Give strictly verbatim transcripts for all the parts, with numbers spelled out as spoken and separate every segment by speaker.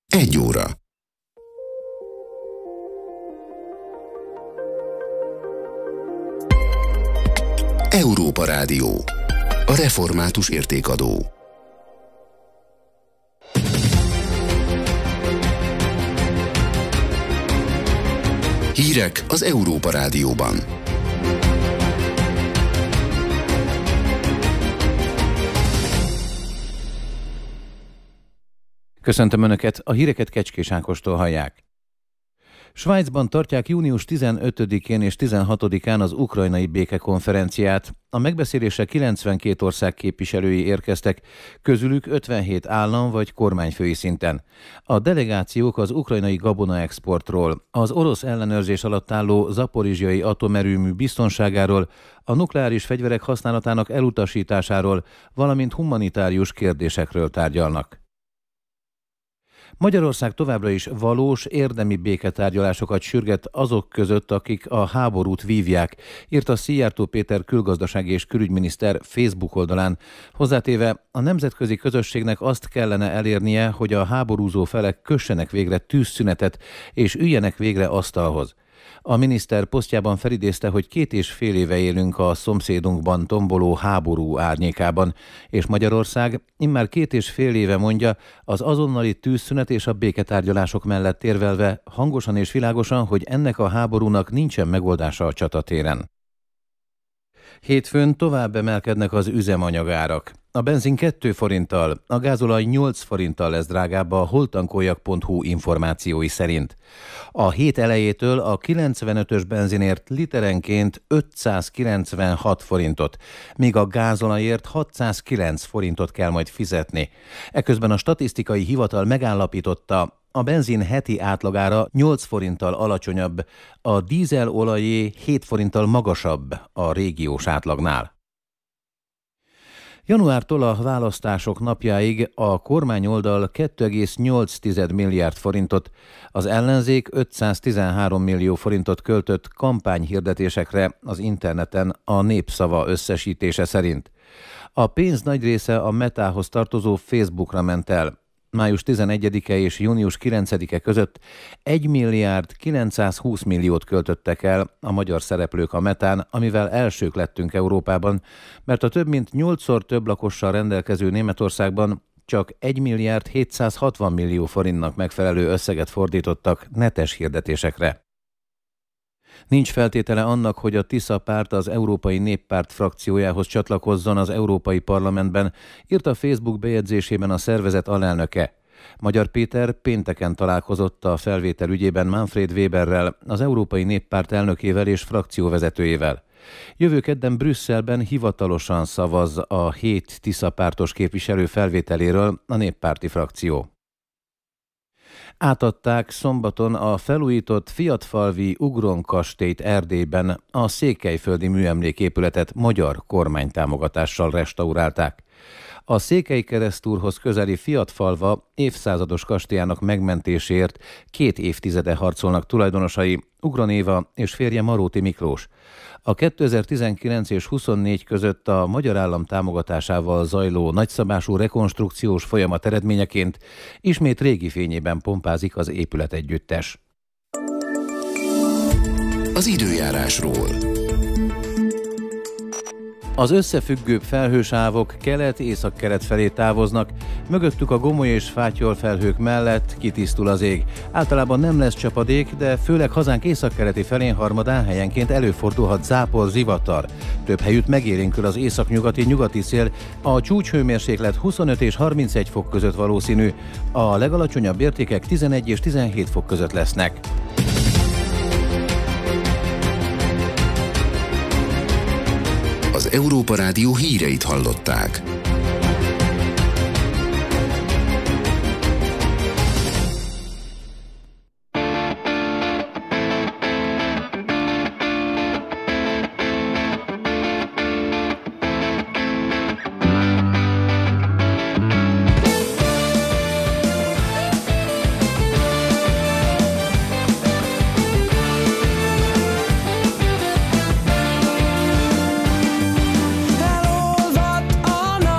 Speaker 1: Egy óra. Európa Rádió. A református értékadó. Hírek az Európa Rádióban.
Speaker 2: Köszöntöm Önöket, a híreket Kecskés Ákostól hallják. Svájcban tartják június tizenötödikén és tizenhatodikán az ukrajnai békekonferenciát. A megbeszélésre kilencvenkét ország képviselői érkeztek, közülük ötvenhét állam vagy kormányfői szinten. A delegációk az ukrajnai gabonaexportról, az orosz ellenőrzés alatt álló zaporizsjai atomerőmű biztonságáról, a nukleáris fegyverek használatának elutasításáról, valamint humanitárius kérdésekről tárgyalnak. Magyarország továbbra is valós, érdemi béketárgyalásokat sürget azok között, akik a háborút vívják, írta Szijjártó Péter külgazdasági és külügyminiszter Facebook oldalán. Hozzátéve, a nemzetközi közösségnek azt kellene elérnie, hogy a háborúzó felek kössenek végre tűzszünetet és üljenek végre asztalhoz. A miniszter posztjában felidézte, hogy két és fél éve élünk a szomszédunkban tomboló háború árnyékában, és Magyarország immár két és fél éve mondja, az azonnali tűzszünet és a béketárgyalások mellett érvelve hangosan és világosan, hogy ennek a háborúnak nincsen megoldása a csatatéren. Hétfőn tovább emelkednek az üzemanyagárak. A benzin két forinttal, a gázolaj nyolc forinttal lesz drágább a holtankoljak pont hu információi szerint. A hét elejétől a kilencvenötös benzinért literenként ötszázkilencvenhat forintot, míg a gázolajért hatszázkilenc forintot kell majd fizetni. Eközben a statisztikai hivatal megállapította, a benzin heti átlagára nyolc forinttal alacsonyabb, a dízelolajé hét forinttal magasabb a régiós átlagnál. Januártól a választások napjáig a kormányoldal két egész nyolc milliárd forintot, az ellenzék ötszáztizenhárom millió forintot költött kampányhirdetésekre az interneten a Népszava összesítése szerint. A pénz nagy része a Metához tartozó Facebookra ment el. május tizenegyedike és június kilencedike között egy milliárd kilencszázhúsz milliót költöttek el a magyar szereplők a Metán, amivel elsők lettünk Európában, mert a több mint nyolcszor több lakossal rendelkező Németországban csak egy milliárd hétszázhatvan millió forintnak megfelelő összeget fordítottak netes hirdetésekre. Nincs feltétele annak, hogy a Tisza párt az Európai Néppárt frakciójához csatlakozzon az Európai Parlamentben, írta Facebook bejegyzésében a szervezet alelnöke. Magyar Péter pénteken találkozott a felvétel ügyében Manfred Weberrel, az Európai Néppárt elnökével és frakcióvezetőjével. Jövő kedden Brüsszelben hivatalosan szavaz a hét Tisza pártos képviselő felvételéről a néppárti frakció. Átadták szombaton a felújított Fiatfalvi Ugron kastélyt Erdélyben, a székelyföldi műemléképületet magyar kormánytámogatással restaurálták. A Székely Keresztúrhoz közeli Fiatfalva évszázados kastélyának megmentéséért két évtizede harcolnak tulajdonosai, Ugron Éva és férje Maróti Miklós. A kétezer-tizenkilenc és huszonnégy között a magyar állam támogatásával zajló nagyszabású rekonstrukciós folyamat eredményeként ismét régi fényében pompázik az épületegyüttes.
Speaker 1: Az időjárásról.
Speaker 2: Az összefüggőbb felhősávok kelet-észak-kelet felé távoznak, mögöttük a gomoly és fátyol felhők mellett kitisztul az ég. Általában nem lesz csapadék, de főleg hazánk északkeleti felén harmadán helyenként előfordulhat zápor, zivatar. Több helyütt megélénkül az északnyugati nyugati szél, a csúcshőmérséklet huszonöt és harmincegy fok között valószínű, a legalacsonyabb értékek tizenegy és tizenhét fok között lesznek.
Speaker 1: Az Európa Rádió híreit hallották.
Speaker 3: Elolvadt a nap.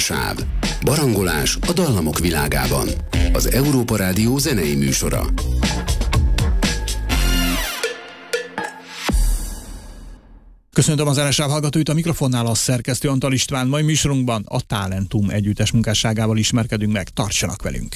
Speaker 1: Sáv. Barangolás a dallamok világában. Az Európa Rádió zenei műsora.
Speaker 3: Köszöntöm az er es á hallgatóit, a mikrofonnál a szerkesztő Antal István. Mai műsorunkban a Talentum együttes munkásságával ismerkedünk meg. Tartsanak velünk!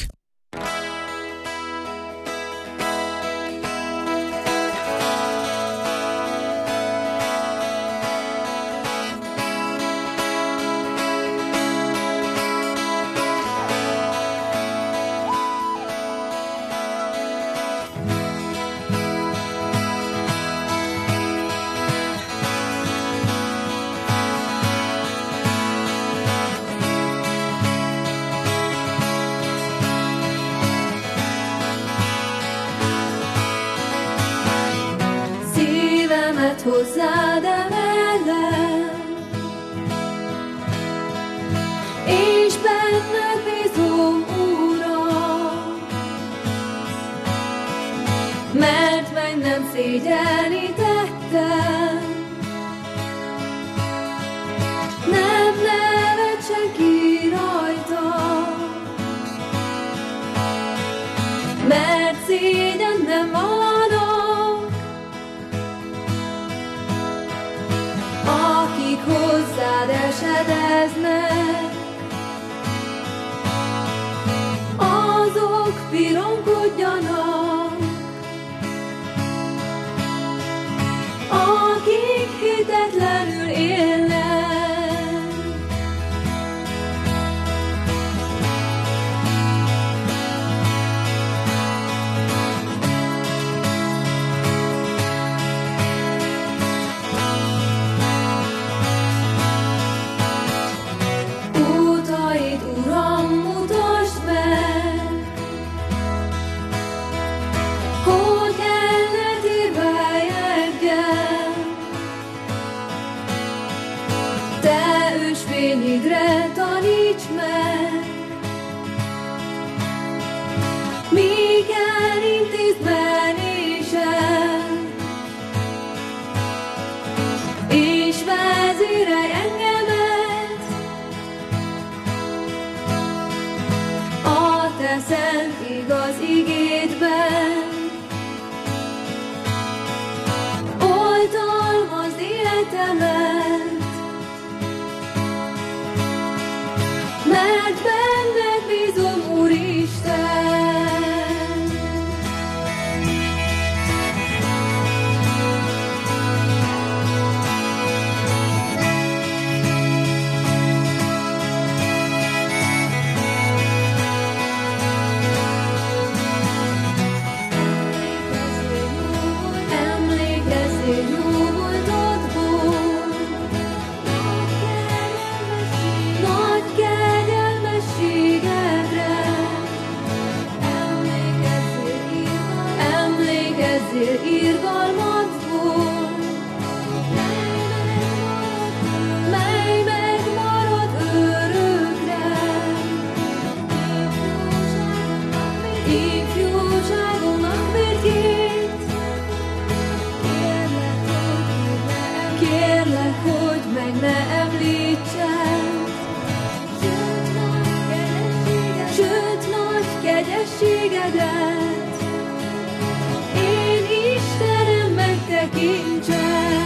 Speaker 4: Hozzád emelem, és benned bízom, Uram, mert meg nem szégyenítettem, nem nevet senki rajta, mert szégyen nem van. Hozzád esedeznek, azok pironkodjanak, akik hitetlenül élnek. Fényidre taníts meg, míg elintézd menésed, és vezérelj engemet a te szent igaz igédben. Oltalmazd életemet, mert benned bízom, Úristen. Emlékezzél jó voltadból, nagy kegyelmességedre. Emlékezzél irgalmadból, mely megmarad örökre. Ifjúságomnak védjét, kérlek, hogy meg ne említsed, sőt nagy kegyességedet én Istenem megtekintsem.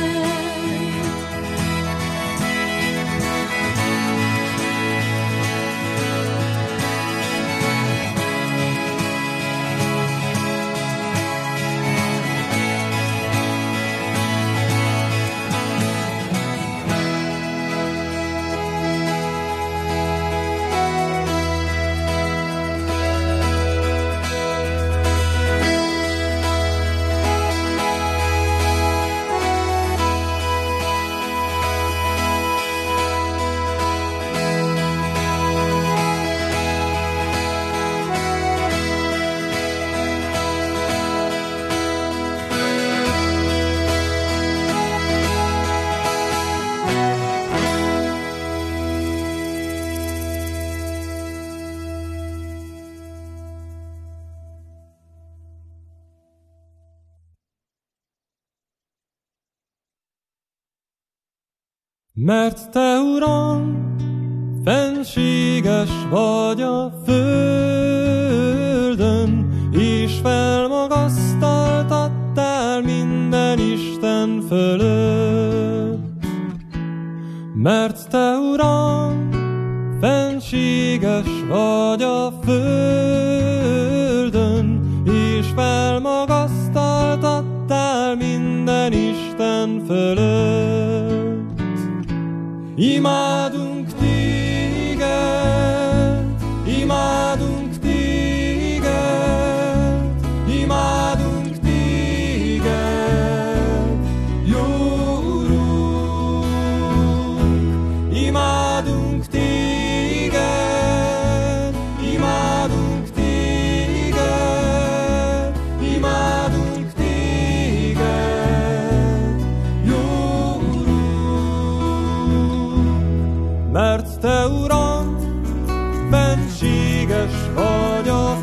Speaker 5: Mert te, Uram, Fenséges vagy a földön, és felmagasztaltattál minden Isten fölött. Mert te, Uram, fenséges vagy a földön, és felmagasztaltattál minden Isten fölött. Imádunk téged, imádunk téged, imádunk téged, jó Urunk. Imádunk téged, imádunk téged, imádunk téged, jó Urunk. Mert te, Uram, fenséges vagy a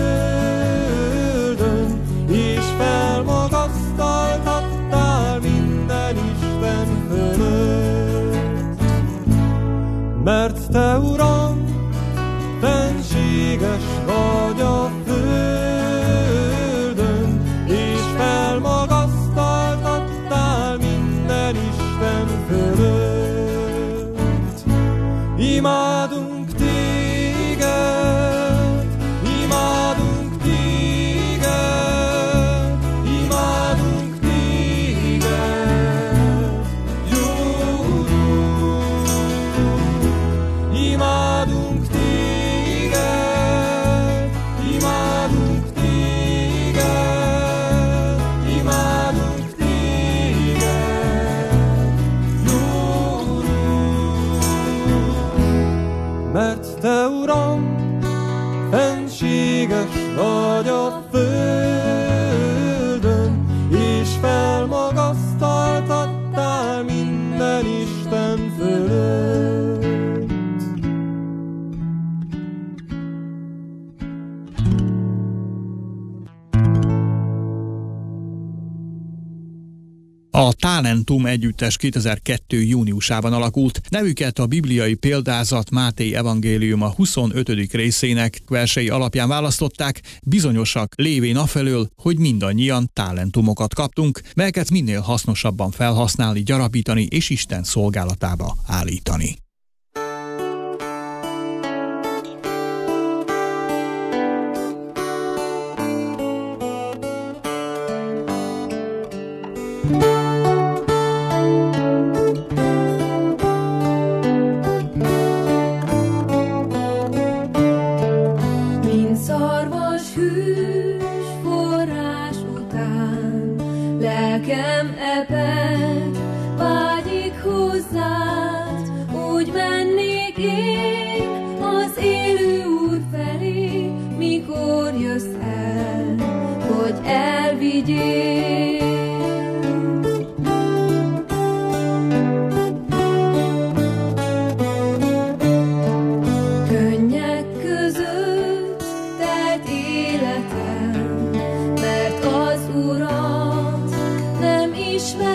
Speaker 5: földön, és felmagasztaltattál minden Isten fölött. Mert te, Uram, fenséges vagy a földön, és felmagasztaltattál minden Isten fölött. Imádunk téged, imádunk téged, imádunk téged, jó Urunk. Imádunk téged, imádunk téged, imádunk téged, jó Urunk. Mert te, Uram, fenséges vagy a földön, és felmagasztaltattál minden Isten fölött.
Speaker 3: A Talentum együttes kétezer-kettő júniusában alakult. Nevüket a bibliai példázat Máté evangéliuma huszonötödik részének versei alapján választották, bizonyosak lévén afelől, hogy mindannyian talentumokat kaptunk, melyeket minél hasznosabban felhasználni, gyarapítani és Isten szolgálatába állítani.
Speaker 4: Mint szarvas hűs forrás után, lelkem eped, vágyik hozzád, úgy mennék én az élő Úr felé, mikor jössz el, hogy elvigyél. Könnyek között telt életem, mert az Urat nem ismer.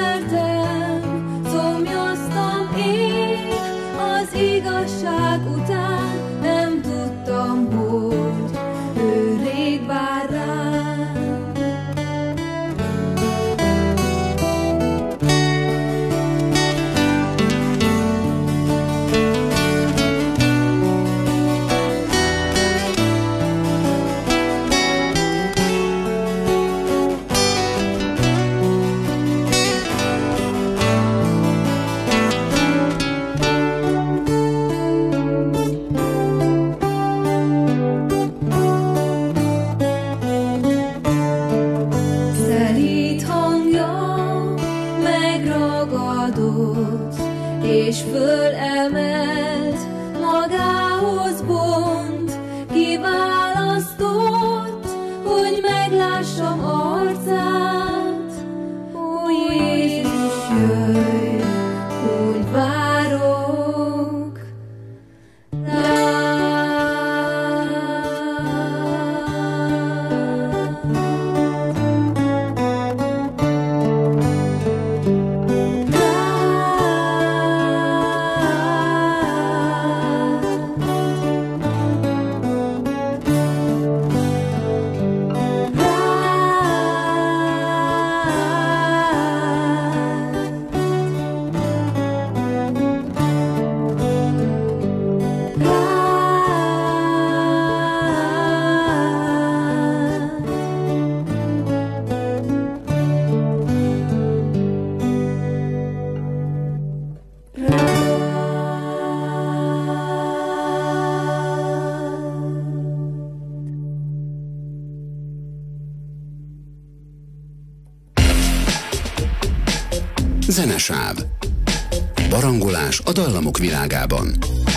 Speaker 1: Zenesáv. Barangolás a dallamok világában.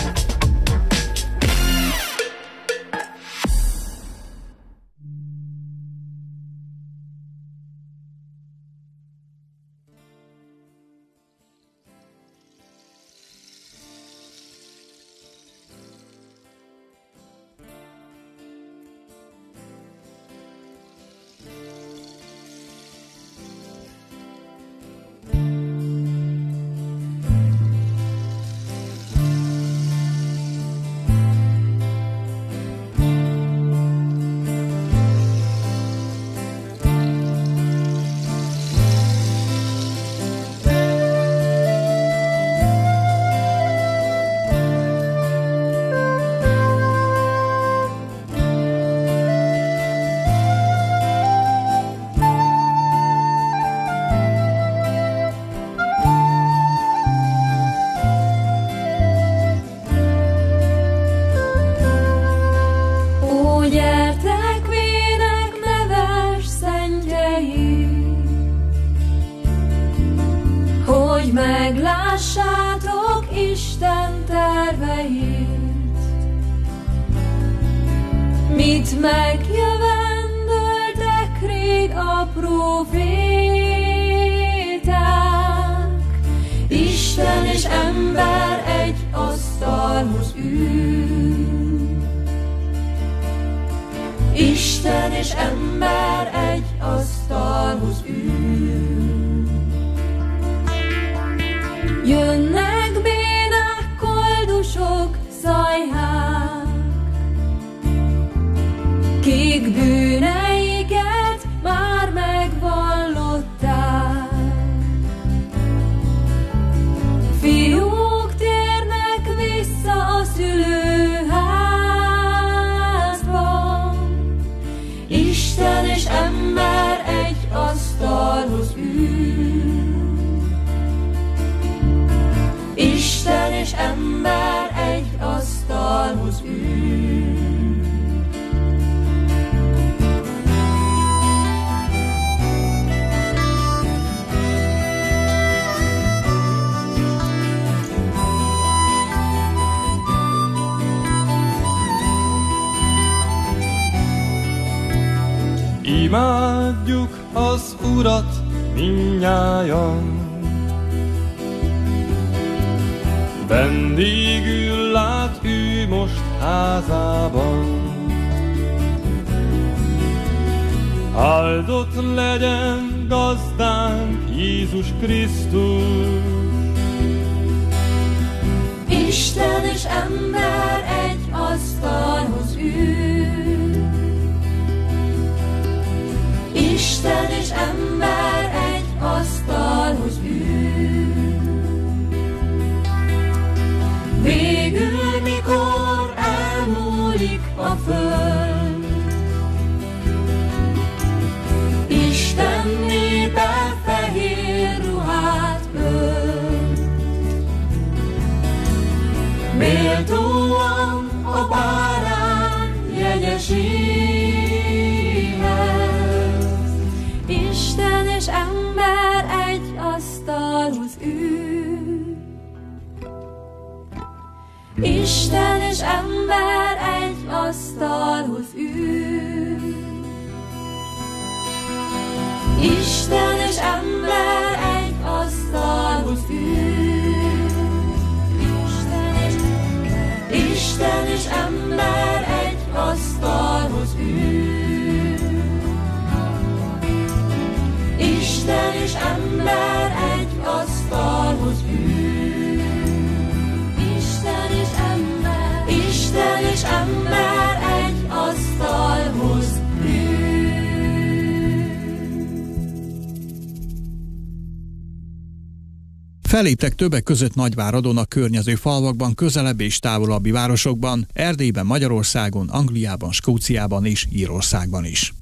Speaker 4: Meglássátok Isten terveit, mit megjövendöltek rég a proféták. Isten és ember egy asztalhoz ül, Isten és ember egy asztalhoz ül. Jönnek bénák, koldusok, szajhák, kik bűneiket már megvallották. Fiúk térnek vissza a szülőházba, Isten és ember egy asztalhoz ül, Isten és ember egy asztalhoz ül.
Speaker 5: Imádjuk az Urat mindnyájan, vendégül lát ő most házában. Áldott legyen gazdánk Jézus Krisztus.
Speaker 4: Isten és ember egy asztalhoz ül, Isten és ember egy asztalhoz ül. Végül, mikor elmúlik a föld, Isten népe fehér ruhát ölt, méltóan a bárány jegyeséhez. Isten és ember egy asztalhoz ül, Isten és ember egy asztalhoz ül, Isten és ember egy asztalhoz ül, Isten és ember, Isten és ember egy asztalhoz ül, Isten és ember egy asztalhoz ül, Isten és ember, Isten és ember egy asztalhoz ül.
Speaker 3: Felléptek többek között Nagyváradon, a környező falvakban, közelebbi és távolabbi városokban, Erdélyben, Magyarországon, Angliában, Skóciában és Írországban is.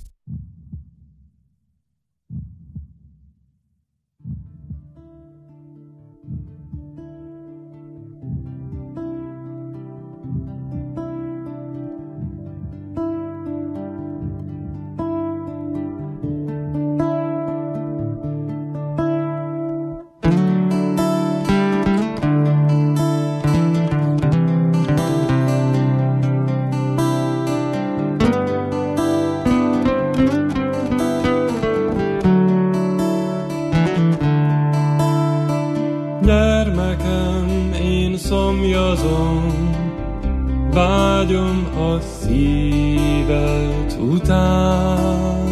Speaker 5: vágyom a szíved után.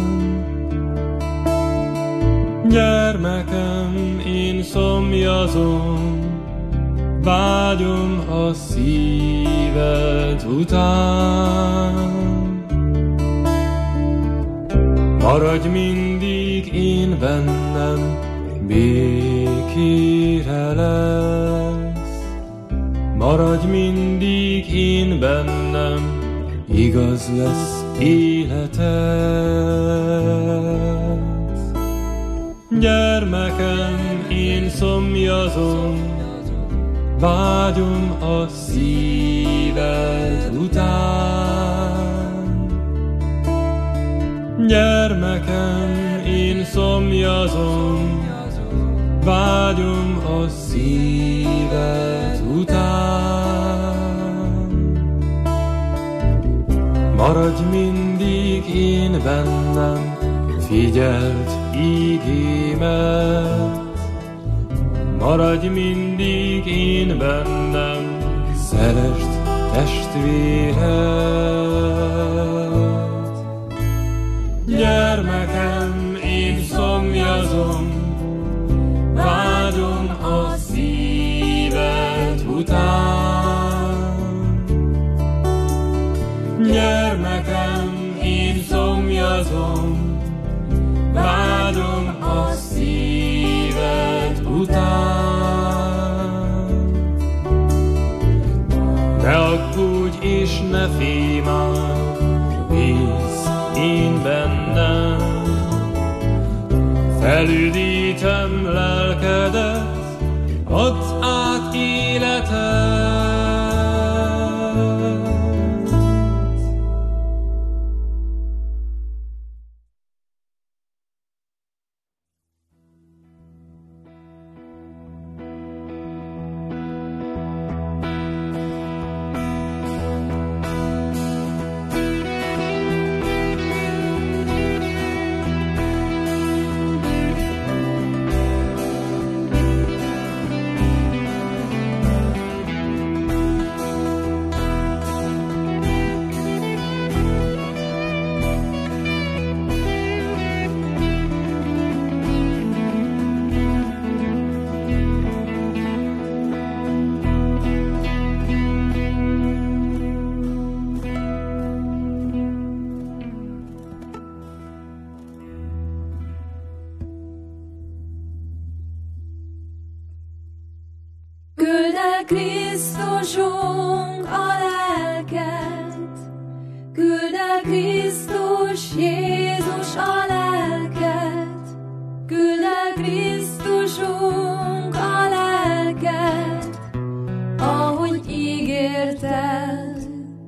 Speaker 5: Gyermekem, én szomjazom, vágyom a szíved után. Maradj mindig én bennem, békére lesz. Maradj mindig én bennem, igaz lesz életed. Gyermekem, én szomjazom, vágyom a szíved után. Gyermekem, én szomjazom, vágyom a szíved után. Maradj mindig én bennem, figyeld ígémet. Maradj mindig én bennem, szeresd testvéred. Gyermekem, én szomjazom, vágyom a szíved után. Gyermekem, én szomjazom, vágyom a szíved után. Ne aggódj és ne félj már, bízz én bennem. Felüdítem lelkedet, add át életed.
Speaker 4: Küld el Krisztusunk a lelket, küld el Krisztus Jézus a lelket, küld el Krisztusunk a lelket, ahogy ígérted.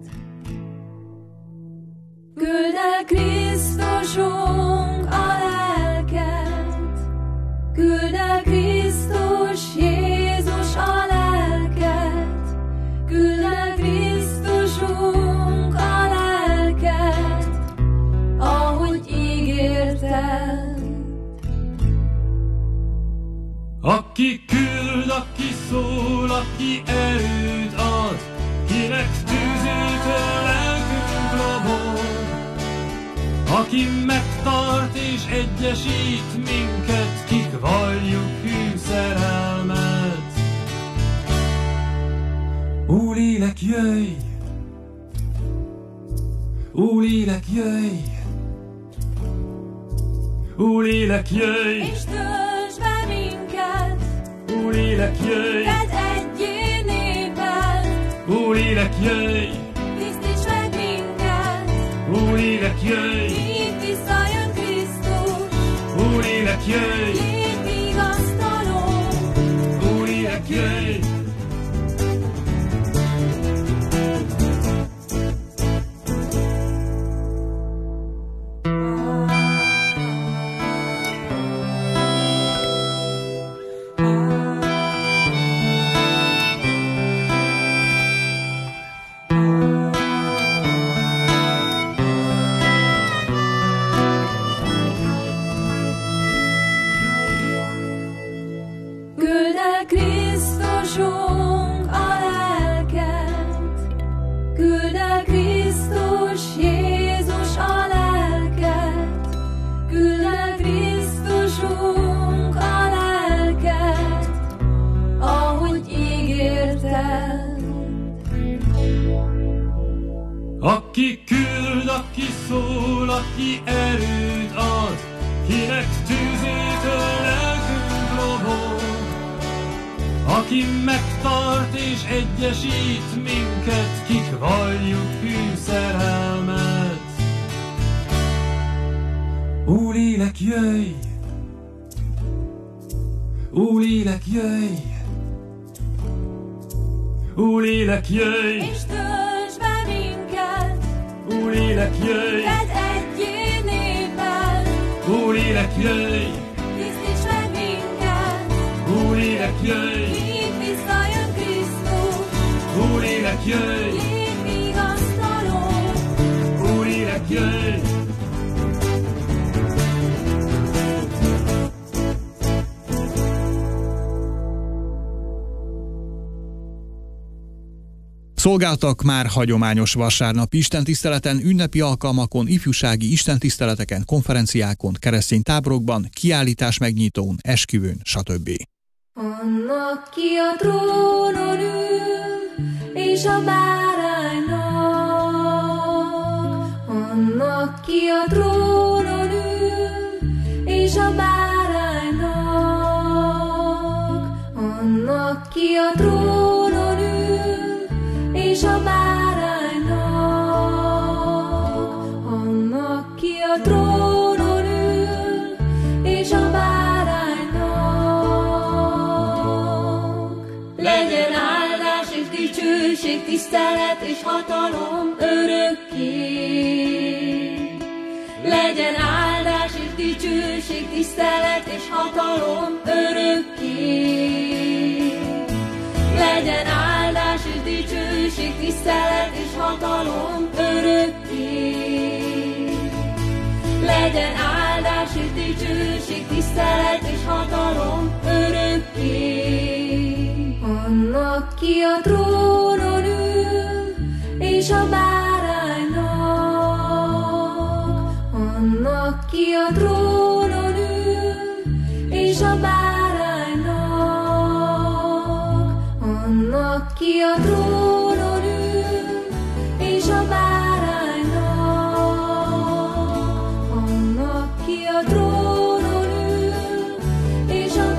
Speaker 4: Küld el Krisztusunk a lelket, küld el Krisztus Jézus a lelket, küld el Krisztusunk a lelket, ahogy ígérted.
Speaker 5: Aki küld, aki szól, aki erőt ad, kinek tűzőtől lelkünk robol, aki megtart és egyesít minket, kik valljuk hű szerelmet. Ó, lélek, jöjj! Ó, lélek, jöjj! Ó, lélek, jöjj!
Speaker 4: És töltsd be minket,
Speaker 5: Ó, lélek, jöjj!
Speaker 4: tedd egyé néped,
Speaker 5: Ó, lélek, jöjj!
Speaker 4: tisztíts meg minket,
Speaker 5: Ó, lélek, jöjj!
Speaker 4: itt visszajön Krisztus,
Speaker 5: Ó, lélek, jöjj!
Speaker 4: légy vigasztaló.
Speaker 5: Ó, lélek, jöjj! Aki küld, aki szól, aki erőt ad, kinek tűzétől lelkünk lobog. Aki megtart és egyesít minket, kik valljuk hű szerelmet. Ó lélek, jöjj! Ó lélek, jöjj! Ó lélek, jöjj!
Speaker 4: És töltsd be minket,
Speaker 5: Ó lélek, jöjj!
Speaker 4: tedd egyé néped,
Speaker 5: Ó lélek, jöjj!
Speaker 4: tisztíts meg minket,
Speaker 5: Ó lélek, jöjj!
Speaker 4: míg visszajön Krisztus,
Speaker 5: Ó lélek, jöjj!
Speaker 4: légy vigasztaló.
Speaker 5: Ó lélek, jöjj!
Speaker 3: Szolgáltak már hagyományos vasárnapi istentiszteleten, ünnepi alkalmakon, ifjúsági istentiszteleteken, konferenciákon, keresztény táborokban, kiállítás megnyitón, esküvőn, stb.
Speaker 4: Annak, ki a trónon ül, és a báránynak. Annak, ki a trónon ül, és a báránynak. Annak, ki a trónon ül, és a báránynak. Annak, ki a trónon ül, és a báránynak. Legyen áldás és dicsőség, tisztelet és hatalom örökké. Legyen áldás és dicsőség, tisztelet és hatalom örökké. Legyen áldás és dicsőség, tisztelet és hatalom örökké. Legyen áldás és dicsőség, tisztelet és hatalom örökké. Annak, ki a trónon ül, és a báránynak. Annak, ki a trónon ül, és a báránynak. Annak, ki a trónon ül, és a báránynak. Annak, ki a trónon ül, és a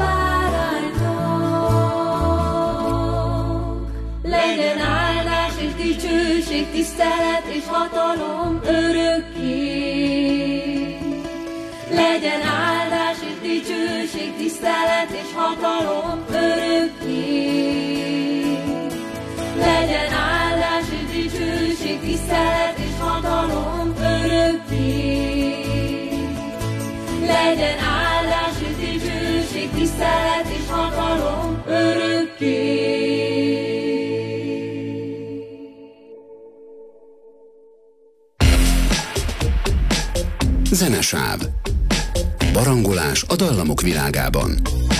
Speaker 4: báránynak. Legyen áldás és dicsőség, tisztelet és hatalom örökké. Legyen áldás és dicsőség, tisztelet és hatalom örökké. Legyen áldás és dicsőség, tisztelet és hatalom örökké. Legyen áldás és dicsőség, tisztelet és hatalom örökké.
Speaker 1: Zenesáv. Barangolás a dallamok világában.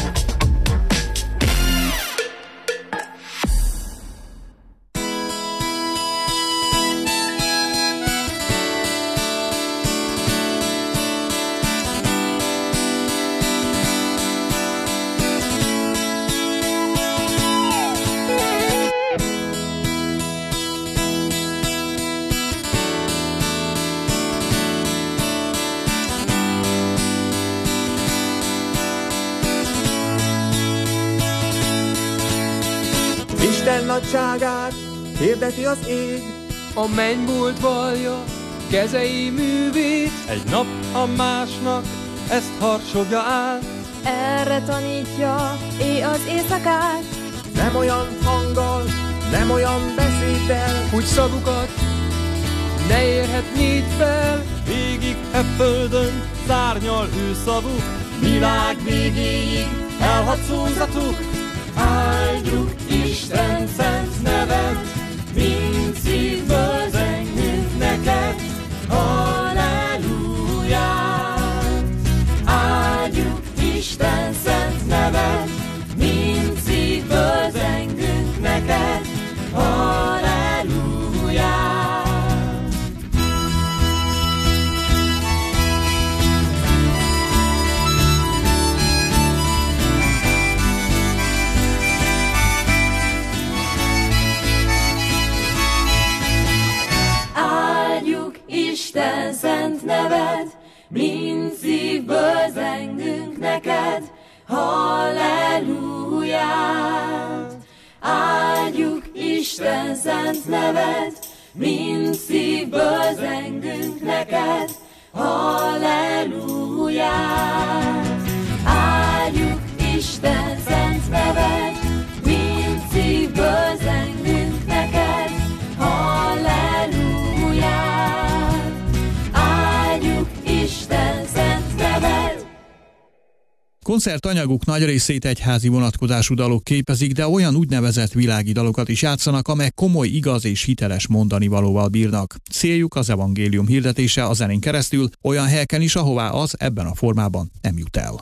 Speaker 6: Isten nagyságát hirdeti az ég,
Speaker 7: a mennybolt vallja kezei művét.
Speaker 8: Egy nap a másnak ezt harsogja át,
Speaker 9: erre tanítja éj az éjszakát.
Speaker 6: nem olyan hanggal, nem olyan beszéddel,
Speaker 7: Úgy szavukat ne érhetnéd fel,
Speaker 8: végig e földön szárnyal ő szavuk, világ végéig elhat szózatuk. Áldjuk Isten szent nevet, mind szívből zengünk neked, halleluját. Áldjuk Isten szent nevet, mind szívből zengünk neked, halleluját.
Speaker 9: Isten szent neved, mind szívből zengünk neked, halleluját. Áldjuk Isten szent neved, mind szívből zengünk neked, halleluját. Áldjuk Isten szent neved, mind szívből zengünk neked, halleluját. Áldjuk Isten szent neved.
Speaker 3: Koncertanyaguk nagy részét egyházi vonatkozású dalok képezik, de olyan úgynevezett világi dalokat is játszanak, amelyek komoly, igaz és hiteles mondanivalóval bírnak. Céljuk az evangélium hirdetése a zenén keresztül, olyan helyeken is, ahová az ebben a formában nem jut el.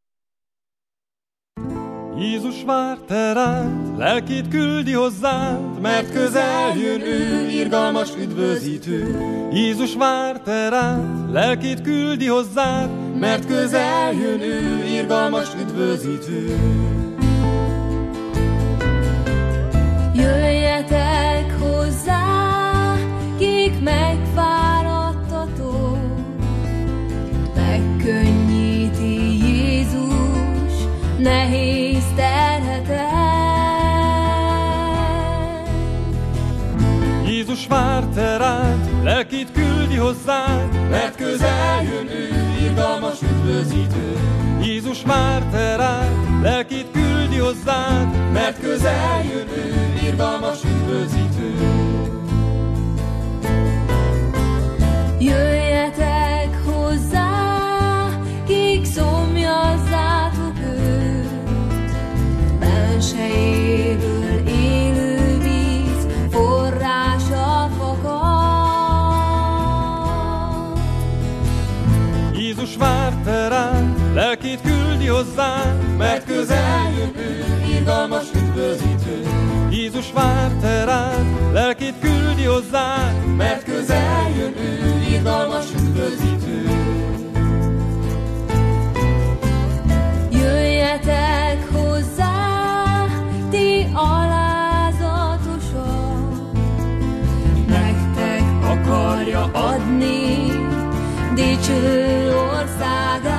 Speaker 8: Jézus vár te rád, lelkét küldi hozzád, mert közel jön ő, irgalmas üdvözítő. Jézus vár te rád, lelkét küldi hozzád, mert közel jön ő, irgalmas üdvözítő.
Speaker 9: Jöjjetek hozzá, kik megfáradtatok, megkönnyíti Jézus nehéz terhetet.
Speaker 8: Jézus vár te rád, lelkét küldi hozzád, mert közel jön ő, irgalmas üdvözítő. Jézus vár te rád, lelkét küldi hozzád, mert közel jön ő, irgalmas üdvözítő.
Speaker 9: Jöjjetek hozzá, kik szomjazzátok őt, bensejéből élő víz forrása fakad.
Speaker 8: Jézus vár te rád, lelkét küldi hozzád, mert közel jön ő, irgalmas üdvözítő. Jézus vár te rád, lelkét küldi hozzád, mert közel jön ő, irgalmas üdvözítő.
Speaker 9: Jöjjetek hozzá, ti alázatosak, nektek akarja adni dicső országát.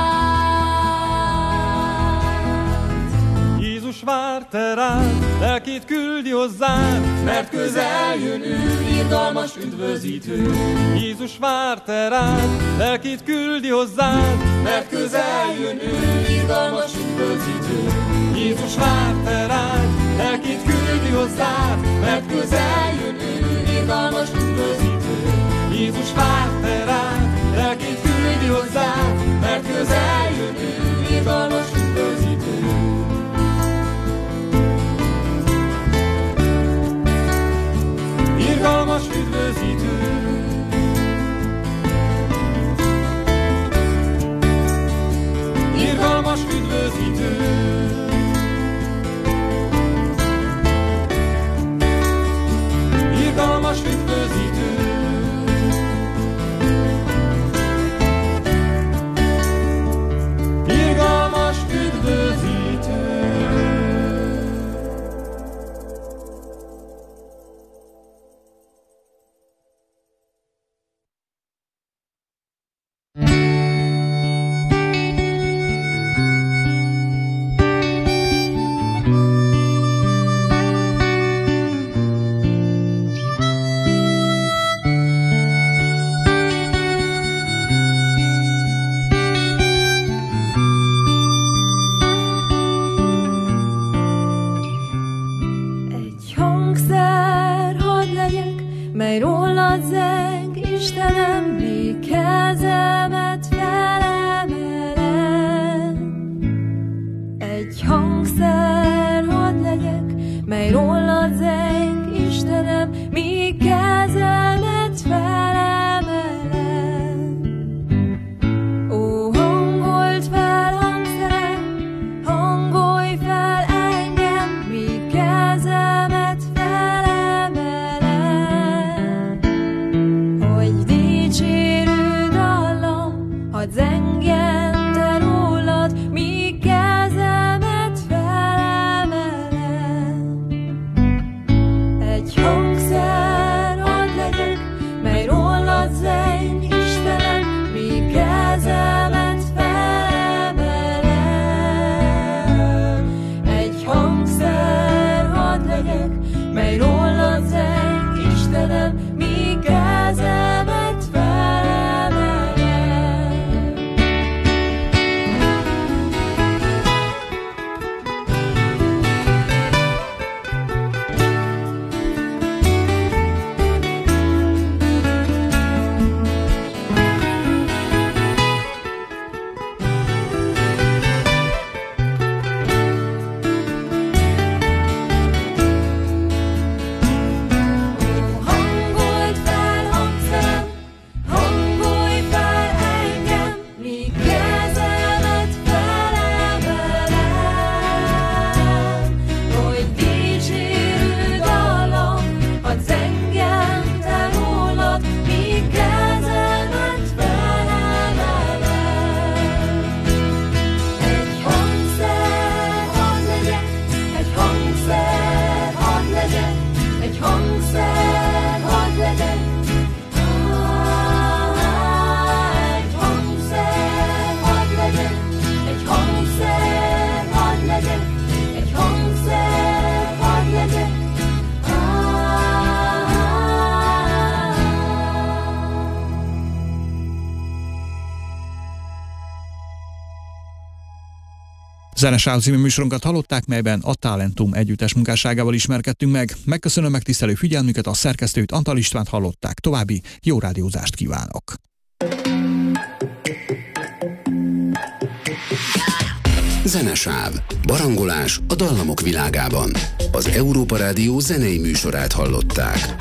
Speaker 8: Jézus vár te rád, lelkét küldi hozzád, mert közel jön ő, irgalmas üdvözítő. Jézus vár te rád, lelkét küldi hozzád, mert közel jön ő, irgalmas üdvözítő. Jézus vár te rád, lelkét küldi hozzád, mert közel jön ő, irgalmas üdvözítő. Jézus vár te rád, lelkét küldi hozzád, mert közel jön ő, irgalmas üdvözítő. Irgalmas üdvözítő. Irgalmas üdvözítő. Irgalmas üdvözítő.
Speaker 3: Zenesáv című műsorunkat hallották, melyben a Talentum együttes munkásságával ismerkedtünk meg. Megköszönöm megtisztelő figyelmüket, a szerkesztőt, Antal Istvánt hallották. További jó rádiózást kívánok!
Speaker 1: Zenesáv. Barangolás a dallamok világában. Az Európa Rádió zenei műsorát hallották.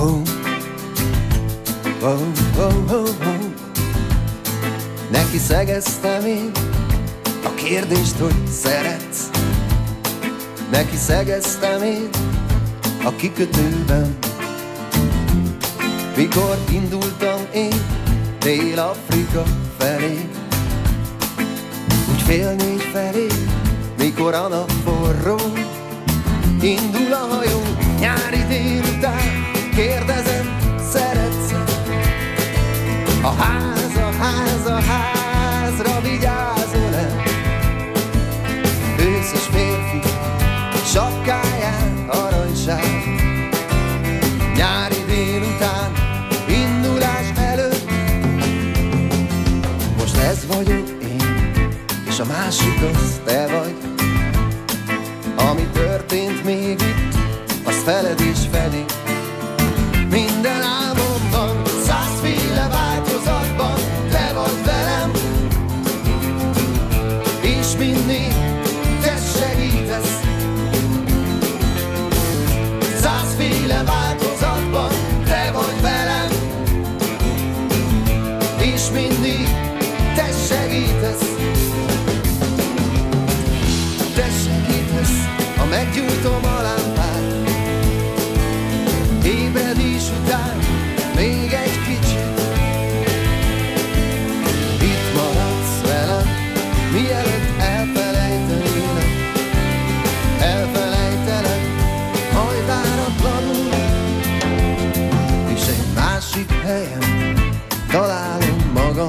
Speaker 10: Oh, oh, oh, oh, oh. Neki szegeztem én a kérdést, hogy szeretsz. Neki szegeztem én a kikötőben, mikor indultam én Dél-Afrika felé. Úgy fél négy felé, mikor a nap forró, indul a hajó nyári délután. Kérdezem, szeretsz-e? A ház, a ház, a házra vigyázol-e? Őszös férfi sapkáján aranyság, nyári délután indulás előtt. Most ez vagyok én, és a másik az te vagy. Ami történt még itt, az feled és felé. Minden álmomban, százféle változatban te vagy velem, és mindig te segítesz. Százféle változatban te vagy velem, és mindig te segítesz. Te segítesz, ha meggyújtom a lámpát, ébredés után még egy kicsit. Itt maradsz velem, mielőtt elfelejtenélek. Elfelejtelek, majd váratlanul, és egy másik helyen találom magam.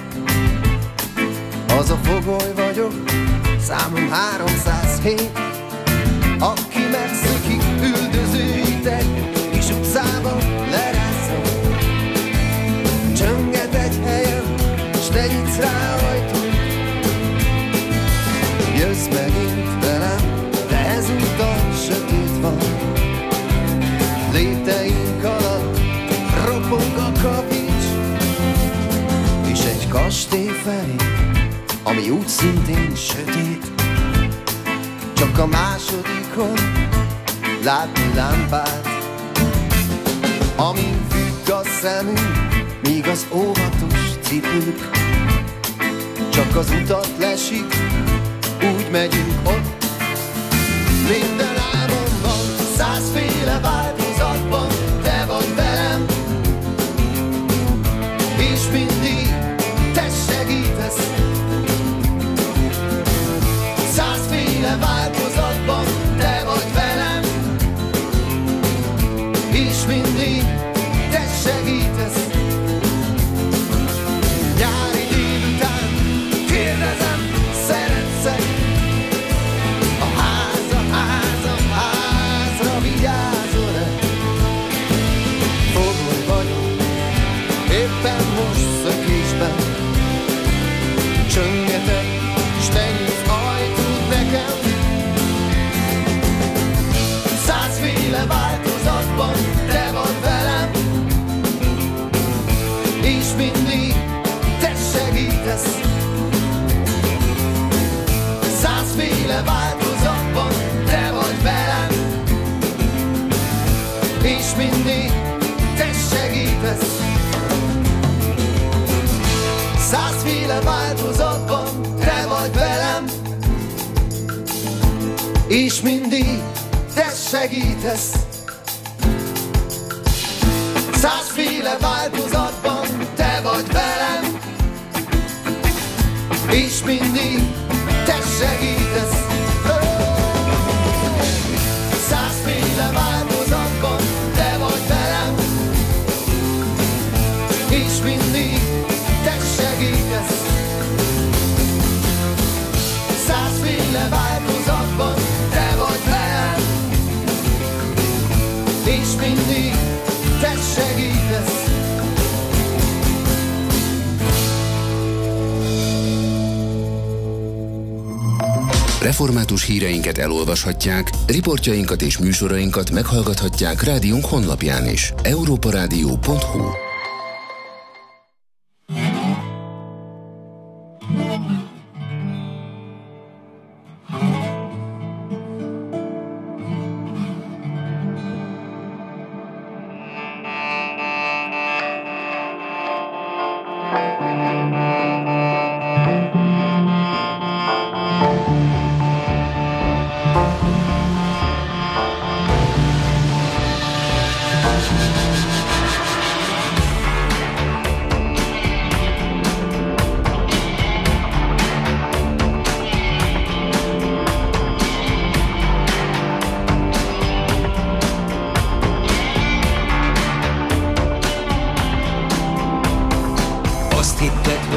Speaker 10: Az a fogoly vagyok, számom háromszázhét, aki megszökik üldözőitek, kis utcában lerászom. Csönget egy helyen, s te nyitsz rá ajtót. Jössz megint velem, de ezúttal sötét van. Lépteink alatt ropog a kapics, és egy kastély felé, ami úgy szintén sötét. Csak a másodikon látni lámpát, amin függ a szemünk, míg az óvatos cipők csak az utat lesik, úgy megyünk ott. Minden álmomban, százféle változatban te vagy velem, és mindig te segítesz. Százféle változatban te vagy velem, és mindig te segítesz. Nyári délután kérdezem, szeretsz-e? A ház, a ház, a házra vigyázol-e? Fogoly vagyok, éppen most szökésben, csöngetek, s te nyitsz ajtót nekem. Százféle változatban te vagy velem, és mindig te segítesz. Százféle változatban te vagy velem, és mindig te segítesz. Százféle változatban te vagy velem, és mindig te segítesz. Százféle változatban te vagy velem, és mindig te segítesz. Százféle változatban te vagy velem, és mindig te segítesz. Százféle változatban te vagy velem, és mindig te segítesz.
Speaker 1: Református híreinket elolvashatják, riportjainkat és műsorainkat meghallgathatják rádiónk honlapján is. európa rádió pont hu.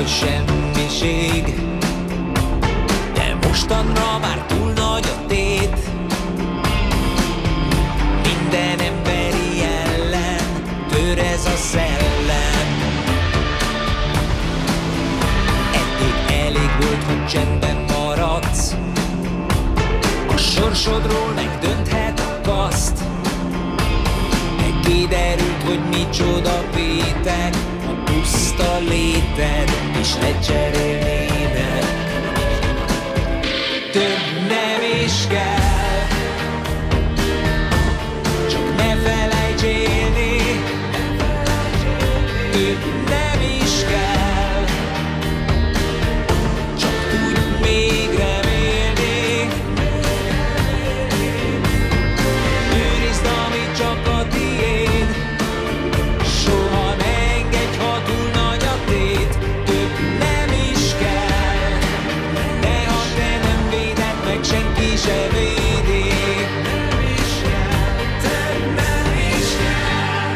Speaker 11: hogy semmiség, de mostanra már túl nagy a tét. Minden emberi ellen tör ez a szellem. Eddig elég volt, hogy csendben maradsz, a sorsodról megdönthet a kaszt. De kiderült, hogy micsoda Péter, a puszta léted is lecserélnének. Több nem is kell, csak ne felejts élni. Több nem is kell, csak tudj még remélni. Őrizd, ami csak a tiéd, soha ne engedj, ha túl nagy a tét. Több nem is kell, de ha te nem véded meg, senki se védi. Több nem is kell.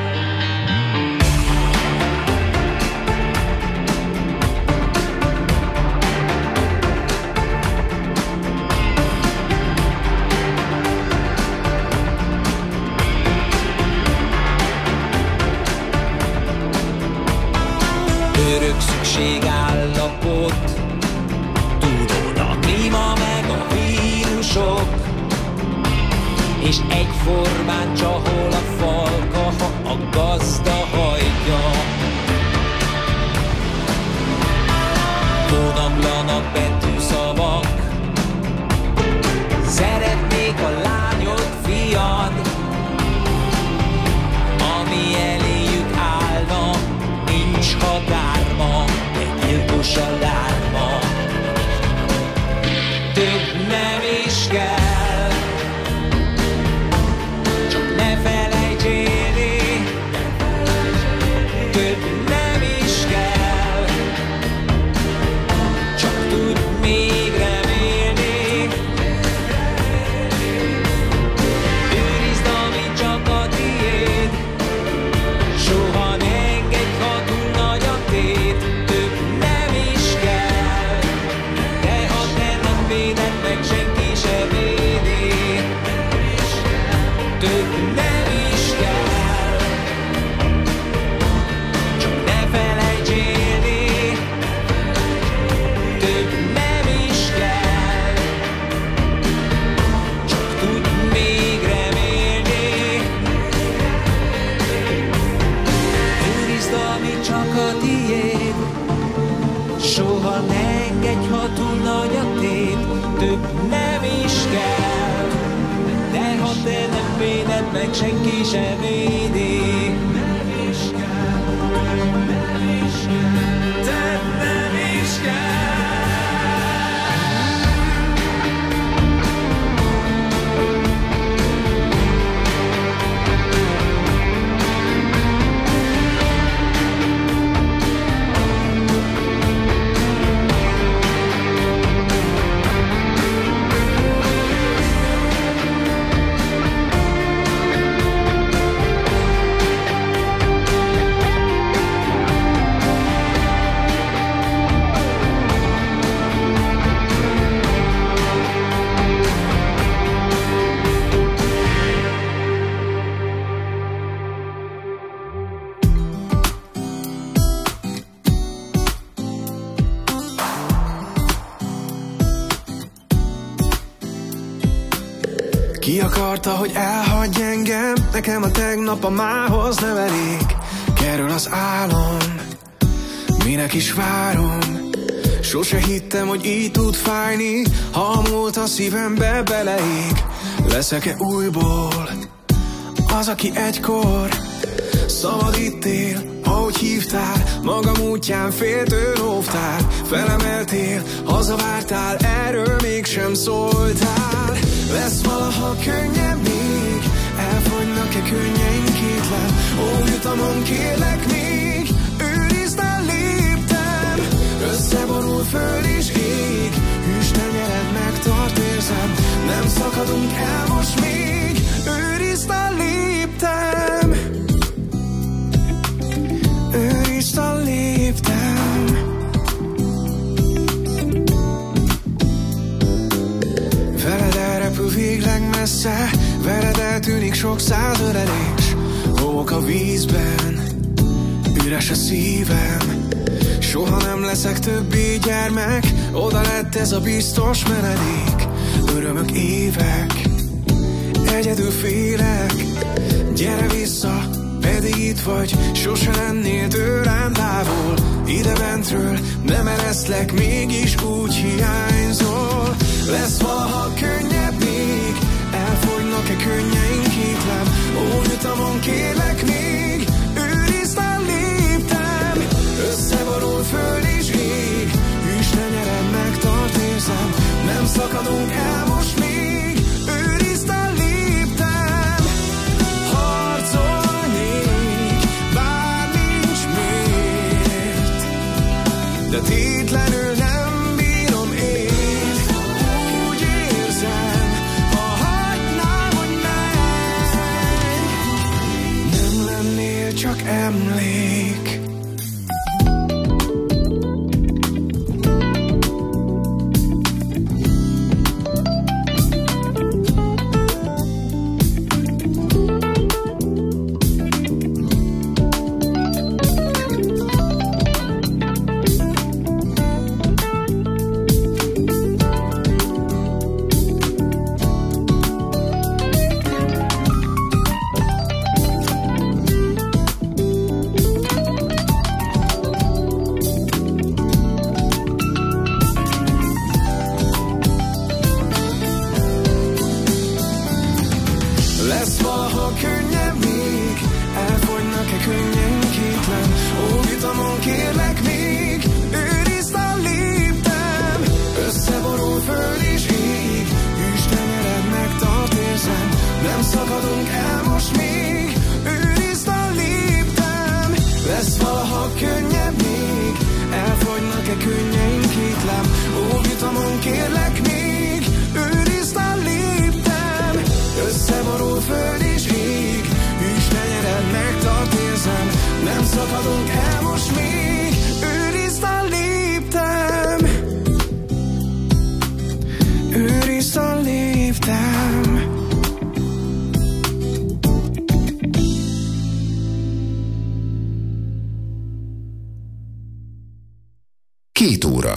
Speaker 11: Örök szükségállapot, tudod, a klíma meg a vírusok, és egyformán csahol a falka, ha a gazda hagyja. Vonatlanak betűszavak, szeretnék a lányod, fiad, ami eléjük állna, nincs határma, egy gyilkos a lárma. Több nem is kell, csak ne felejts élni. Több nem is kell, csak tudj még remélni. Őrizd, ami csak a tiéd, soha ne engedj, ha túl nagy a tét. Több nem is kell, de ha te nem véded meg, senki se védi. Több nem is kell, csak ne felejts élni. Több nem is kell, csak tudj még remélni. Őrizd, ami csak a tiéd, soha ne engedj, ha túl nagy a tét. Több nem is kell, de ha te nem véded meg, senki se védi. Nem is kell, nem is kell, több nem is kell.
Speaker 12: Ki akarta, hogy elhagyj engem? Nekem a tegnap a mához nem elég. Kerül az álom, minek is várom. Sose hittem, hogy így tud fájni, ha a múlt a szívembe beleég. Leszek-e újból az, aki egykor szabadítél, ahogy hívtál, magam útján féltőn óvtál. Felemeltél, hazavártál, erről mégsem szóltál. Lesz valaha könnyebb még, elfogynak-e könnyeim kétlem. Ó, jutamon kérlek még, őrizd a léptem. Összeborul föld és ég, hűs tenyered megtart érzem. Nem szakadunk el most még, őrizd a léptem. Őrizd a léptem. össze, veled eltűnik sok száz ölelés. Homok a vízben, üres a szívem. Soha nem leszek többé gyermek, oda lett ez a biztos menedék. Örömök évek, egyedül félek. Gyere vissza, pedig itt vagy, sose lennél tőlem távol. Ide bentről nem ereszlek, mégis úgy hiányzol. Lesz valaha könnyebb még, elfogynak-e könnyeink hitlem. Ónyutamon kérlek még, őrizd a léptem. Összeborult föld és ég, hűs tenyered megtart érzem. Nem szakadunk el most még, őrizd a léptem. Harcolnék, bár nincs miért, de tétlenül nem bírom én. Úgy érzem, ha hagynám, hogy menj, nem lennél csak emlék. Lesz valaha könnyebb még, elfogynak-e könnyeink hitlem. Óvitamon kérlek még, őrizd a léptem. Összeborul föld és ég, hűs tenyered megtart érzem. Nem szakadunk el most még, őrizd a léptem. Lesz valaha könnyebb még, elfogynak-e könnyeink hitlem. Óvitamon kérlek még, őrizd a léptem. Összeborul föld és ég, hűs tenyered megtart érzem. Nem szakadunk el most még, őrizd a léptem. Őrizd a léptem.
Speaker 1: Két óra.